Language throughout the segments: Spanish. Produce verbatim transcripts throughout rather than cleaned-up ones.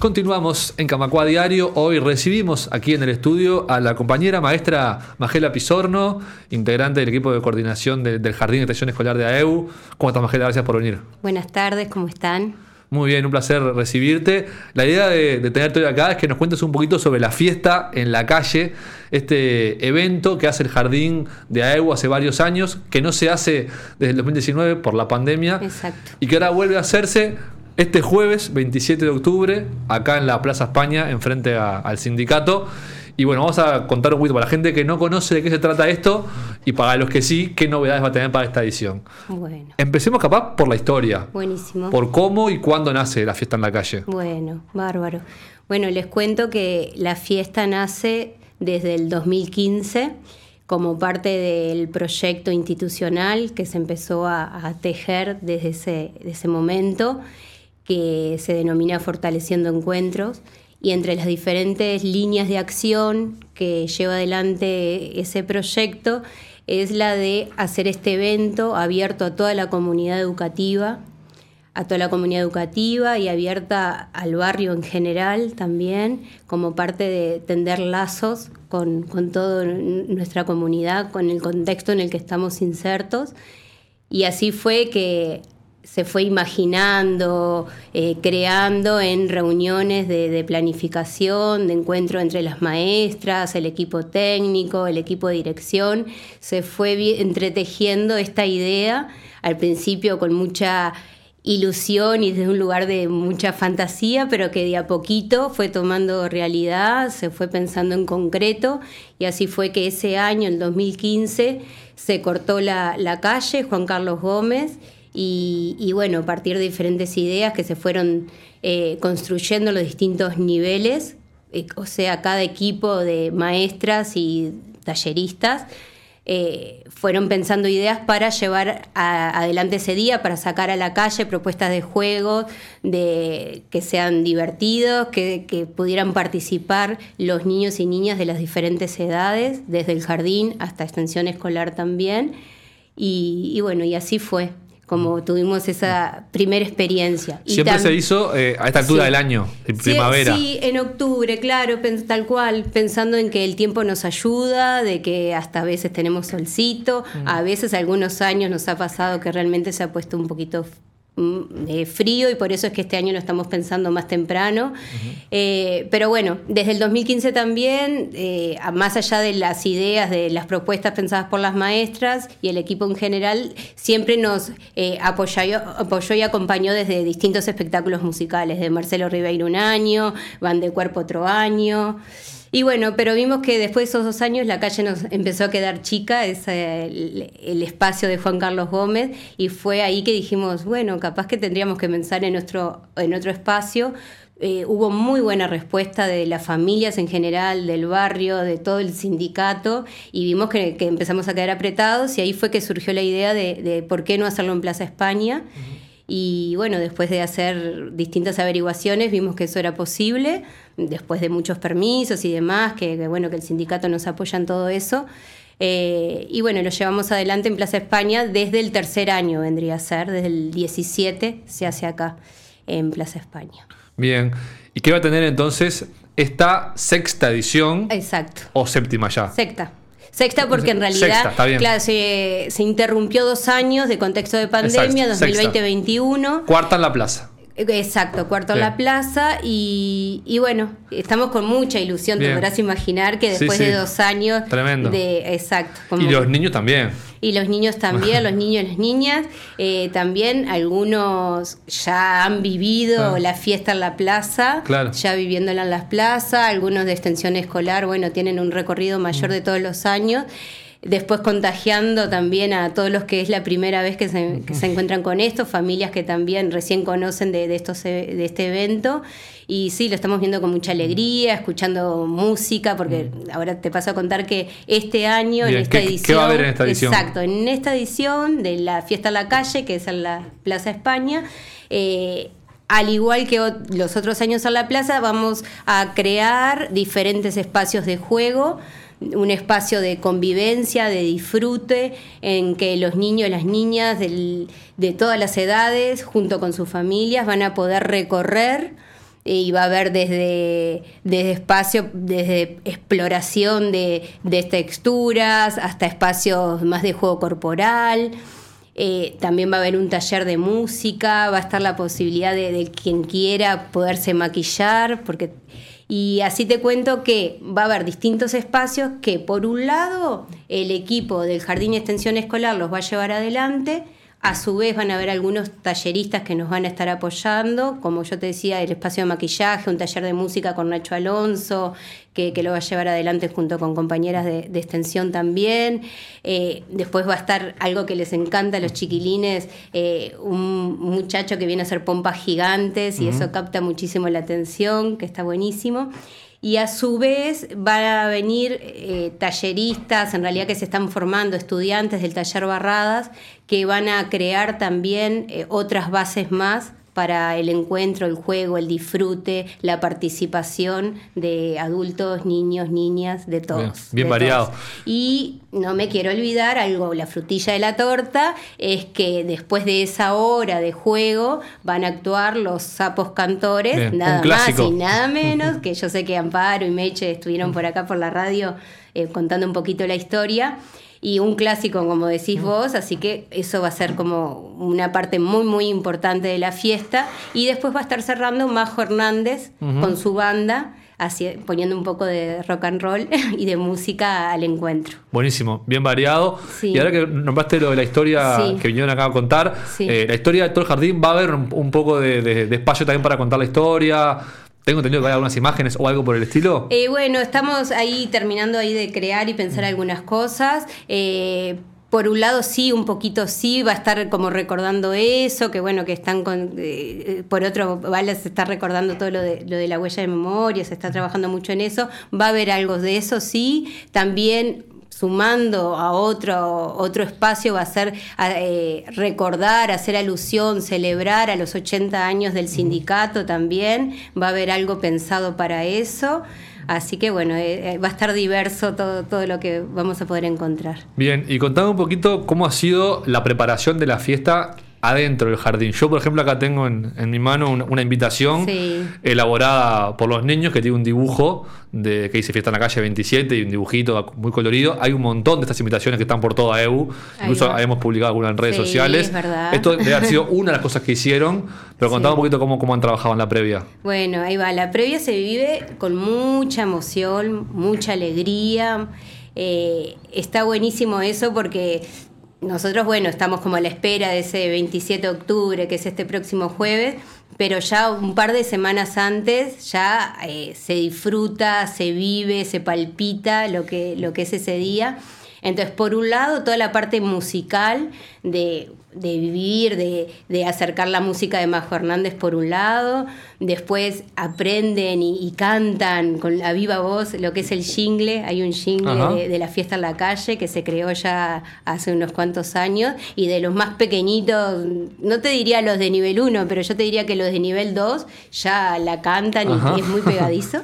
Continuamos en Camacua Diario. Hoy recibimos aquí en el estudio a la compañera maestra Magela Pisorno, integrante del equipo de coordinación de, del Jardín de Extensión Escolar de A E U. ¿Cómo estás, Magela? Gracias por venir. Buenas tardes, ¿cómo están? Muy bien, un placer recibirte. La idea de, de tenerte hoy acá es que nos cuentes un poquito sobre la fiesta en la calle, este evento que hace el Jardín de A E U hace varios años, que no se hace desde el dos mil diecinueve por la pandemia. Exacto. Y que ahora vuelve a hacerse este jueves veintisiete de octubre, acá en la Plaza España, enfrente a, al sindicato. Y bueno, vamos a contar un poquito para la gente que no conoce de qué se trata esto y para los que sí, qué novedades va a tener para esta edición. Bueno. Empecemos capaz por la historia. Buenísimo. Por cómo y cuándo nace la fiesta en la calle. Bueno, bárbaro. Bueno, les cuento que la fiesta nace desde el dos mil quince como parte del proyecto institucional que se empezó a, a tejer desde ese, de ese momento, que se denomina Fortaleciendo Encuentros, y entre las diferentes líneas de acción que lleva adelante ese proyecto es la de hacer este evento abierto a toda la comunidad educativa, a toda la comunidad educativa y abierta al barrio en general también, como parte de tender lazos con, con toda nuestra comunidad, con el contexto en el que estamos insertos. Y así fue que se fue imaginando, eh, creando en reuniones de, de planificación, de encuentro entre las maestras, el equipo técnico, el equipo de dirección. Se fue entretejiendo esta idea, al principio con mucha ilusión y desde un lugar de mucha fantasía, pero que de a poquito fue tomando realidad, se fue pensando en concreto, y así fue que ese año, el dos mil quince, se cortó la, la calle Juan Carlos Gómez. Y, y bueno, a partir de diferentes ideas que se fueron eh, construyendo los distintos niveles, eh, o sea, cada equipo de maestras y talleristas eh, fueron pensando ideas para llevar a, adelante ese día, para sacar a la calle propuestas de juegos de, que sean divertidos, que, que pudieran participar los niños y niñas de las diferentes edades, desde el jardín hasta extensión escolar también. Y, y bueno, y así fue como tuvimos esa primera experiencia. Siempre y tam- se hizo eh, a esta altura sí. del año, en sí, primavera. Sí, en octubre, claro, pens- tal cual, pensando en que el tiempo nos ayuda, de que hasta a veces tenemos solcito, mm. a veces algunos años nos ha pasado que realmente se ha puesto un poquito Eh, frío, y por eso es que este año lo estamos pensando más temprano. Uh-huh. Eh, pero bueno, desde el dos mil quince también, eh, más allá de las ideas, de las propuestas pensadas por las maestras y el equipo en general, siempre nos eh, apoyó, apoyó y acompañó desde distintos espectáculos musicales, de Marcelo Ribeiro un año, Van de Cuerpo otro año. Y bueno, pero vimos que después de esos dos años la calle nos empezó a quedar chica, es el, el espacio de Juan Carlos Gómez, y fue ahí que dijimos, bueno, capaz que tendríamos que pensar en, nuestro, en otro espacio. Eh, hubo muy buena respuesta de las familias en general, del barrio, de todo el sindicato, y vimos que, que empezamos a quedar apretados, y ahí fue que surgió la idea de, de por qué no hacerlo en Plaza España. Uh-huh. Y bueno, después de hacer distintas averiguaciones vimos que eso era posible, después de muchos permisos y demás, que, que bueno, que el sindicato nos apoya en todo eso. Eh, y bueno, lo llevamos adelante en Plaza España desde el tercer año, vendría a ser, desde el diecisiete se hace acá en Plaza España. Bien, ¿y qué va a tener entonces esta sexta edición? Exacto. ¿O séptima ya? Sexta. Sexta porque en realidad Sexta, claro, se, se interrumpió dos años de contexto de pandemia, dos mil veinte veintiuno. Cuarta en la plaza. Exacto, cuarto en la plaza, y, y bueno, estamos con mucha ilusión. Bien. Te podrás imaginar que después sí, sí. de dos años tremendo de exacto como, y los niños también y los niños también los niños y las niñas eh, también algunos ya han vivido ah. la fiesta en la plaza, claro. ya viviéndola en las plazas, algunos de extensión escolar, bueno, tienen un recorrido mayor mm. de todos los años. Después contagiando también a todos los que es la primera vez que se, que se encuentran con esto, familias que también recién conocen de, de, estos, de este evento. Y sí, lo estamos viendo con mucha alegría, escuchando música, porque ahora te paso a contar que este año, Bien, en esta ¿qué, edición... ¿Qué va a haber en esta edición? Exacto, en esta edición de la Fiesta a la Calle, que es en la Plaza España, eh, al igual que los otros años en la plaza, vamos a crear diferentes espacios de juego, un espacio de convivencia, de disfrute, en que los niños y las niñas del, de todas las edades, junto con sus familias, van a poder recorrer y va a haber desde, desde espacio, desde exploración de, de texturas hasta espacios más de juego corporal. Eh, también va a haber un taller de música, va a estar la posibilidad de, de quien quiera poderse maquillar, porque, y así te cuento que va a haber distintos espacios que, por un lado, el equipo del Jardín y Extensión Escolar los va a llevar adelante. A su vez van a haber algunos talleristas que nos van a estar apoyando, como yo te decía, el espacio de maquillaje, un taller de música con Nacho Alonso, que, que lo va a llevar adelante junto con compañeras de, de extensión también. Eh, después va a estar algo que les encanta a los chiquilines, eh, un muchacho que viene a hacer pompas gigantes, y uh-huh. eso capta muchísimo la atención, que está buenísimo. Y a su vez van a venir eh, talleristas, en realidad que se están formando, estudiantes del taller Barradas, que van a crear también eh, otras bases más para el encuentro, el juego, el disfrute, la participación de adultos, niños, niñas, de todos. Bien, bien de variado. Todos. Y no me quiero olvidar algo, la frutilla de la torta, es que después de esa hora de juego van a actuar los sapos cantores, bien, nada más y nada menos, que yo sé que Amparo y Meche estuvieron por acá por la radio eh, contando un poquito la historia. Y un clásico, como decís vos, así que eso va a ser como una parte muy, muy importante de la fiesta. Y después va a estar cerrando Majo Hernández uh-huh. con su banda, así, poniendo un poco de rock and roll y de música al encuentro. Buenísimo, bien variado. Sí. Y ahora que nombraste lo de la historia sí. que vinieron acá a contar, sí. eh, la historia de todo el jardín, ¿va a haber un, un poco de, de, de espacio también para contar la historia? ¿Tengo entendido que hay algunas imágenes o algo por el estilo? Eh, bueno, estamos ahí terminando ahí de crear y pensar algunas cosas. Eh, por un lado sí, un poquito sí, va a estar como recordando eso, que bueno, que están con... Eh, por otro, vale, se está recordando todo lo de, lo de la huella de memoria, se está trabajando mucho en eso. Va a haber algo de eso, sí. También... sumando a otro, otro espacio va a ser eh, recordar, hacer alusión, celebrar a los ochenta años del sindicato también, va a haber algo pensado para eso, así que bueno, eh, va a estar diverso todo, todo lo que vamos a poder encontrar. Bien, y contame un poquito cómo ha sido la preparación de la fiesta adentro del jardín. Yo, por ejemplo, acá tengo en, en mi mano una, una invitación sí. elaborada por los niños que tiene un dibujo de que dice Fiesta en la Calle veintisiete y un dibujito muy colorido. Hay un montón de estas invitaciones que están por toda E U. Ahí Incluso va. hemos publicado algunas en redes sí, sociales. Es verdad. Esto debe haber sido una de las cosas que hicieron, pero contame sí. un poquito cómo, cómo han trabajado en la previa. Bueno, ahí va. La previa se vive con mucha emoción, mucha alegría. Eh, está buenísimo eso porque... Nosotros, bueno, estamos como a la espera de ese veintisiete de octubre, que es este próximo jueves, pero ya un par de semanas antes ya eh, se disfruta, se vive, se palpita lo que, lo que es ese día. Entonces, por un lado, toda la parte musical de, de vivir, de, de acercar la música de Majo Hernández por un lado, después aprenden y, y cantan con la viva voz lo que es el jingle. Hay un jingle de, de la Fiesta en la Calle que se creó ya hace unos cuantos años, y de los más pequeñitos, no te diría los de nivel uno, pero yo te diría que los de nivel dos ya la cantan y, y es muy pegadizo.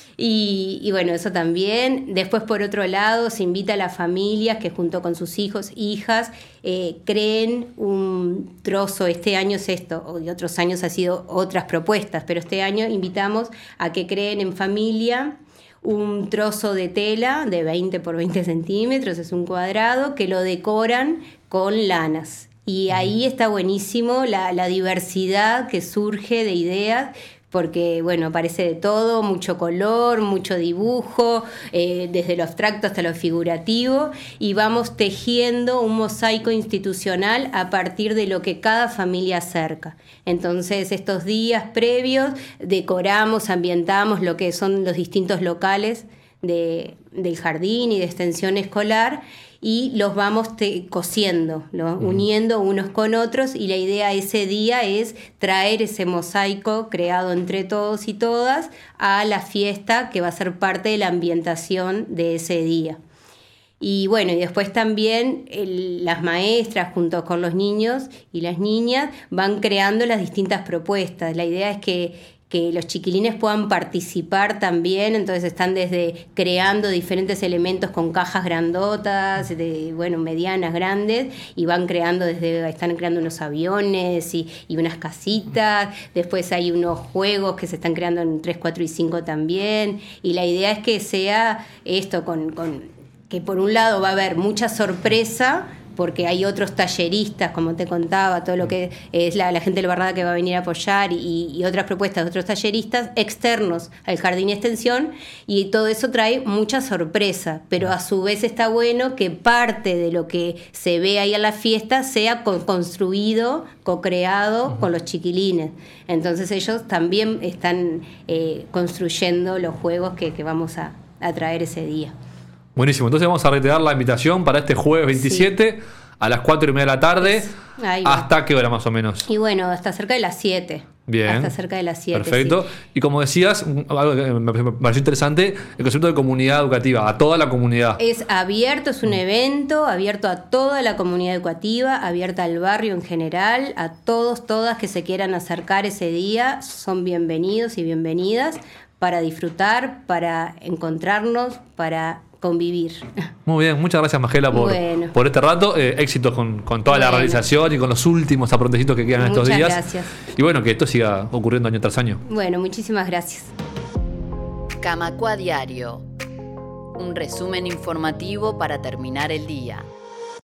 Y, y bueno, eso también. Después, por otro lado, se invita a las familias que junto con sus hijos, hijas, eh, creen un trozo. Este año es esto, y otros años ha sido otras propuestas, pero este año invitamos a que creen en familia un trozo de tela de veinte por veinte centímetros, es un cuadrado, que lo decoran con lanas. Y ahí está buenísimo la, la diversidad que surge de ideas, porque, bueno, aparece de todo, mucho color, mucho dibujo, eh, desde lo abstracto hasta lo figurativo, y vamos tejiendo un mosaico institucional a partir de lo que cada familia acerca. Entonces, estos días previos decoramos, ambientamos lo que son los distintos locales de, del jardín y de extensión escolar, y los vamos te- cosiendo, los, mm. uniendo unos con otros, y la idea ese día es traer ese mosaico creado entre todos y todas a la fiesta, que va a ser parte de la ambientación de ese día. Y bueno, y después también el, las maestras junto con los niños y las niñas van creando las distintas propuestas. La idea es que que los chiquilines puedan participar también, entonces están desde creando diferentes elementos con cajas grandotas, de, bueno, medianas, grandes, y van creando desde, están creando unos aviones y, y unas casitas, después hay unos juegos que se están creando en tres, cuatro y cinco también, y la idea es que sea esto, con, con que por un lado va a haber mucha sorpresa, porque hay otros talleristas, como te contaba, todo lo que es la, la gente del Barrada que va a venir a apoyar y, y otras propuestas de otros talleristas externos al Jardín y Extensión, y todo eso trae mucha sorpresa, pero a su vez está bueno que parte de lo que se ve ahí en la fiesta sea co- construido, co-creado uh-huh. con los chiquilines. Entonces ellos también están eh, construyendo los juegos que, que vamos a, a traer ese día. Buenísimo, entonces vamos a reiterar la invitación para este jueves veintisiete sí. a las cuatro y media de la tarde. ¿Hasta qué hora más o menos? Y bueno, hasta cerca de las siete. Bien. Hasta cerca de las siete. Perfecto. Sí. Y como decías, algo que me pareció interesante, el concepto de comunidad educativa, a toda la comunidad. Es abierto, es un evento abierto a toda la comunidad educativa, abierta al barrio en general, a todos, todas que se quieran acercar ese día, son bienvenidos y bienvenidas para disfrutar, para encontrarnos, para convivir. Muy bien, muchas gracias Magela por, bueno. por este rato, eh, éxitos con, con toda bueno. la realización y con los últimos aprendizajes que quedan muchas estos días. Gracias. Y bueno, que esto siga ocurriendo año tras año. Bueno, muchísimas gracias. Camacua Diario, un resumen informativo para terminar el día.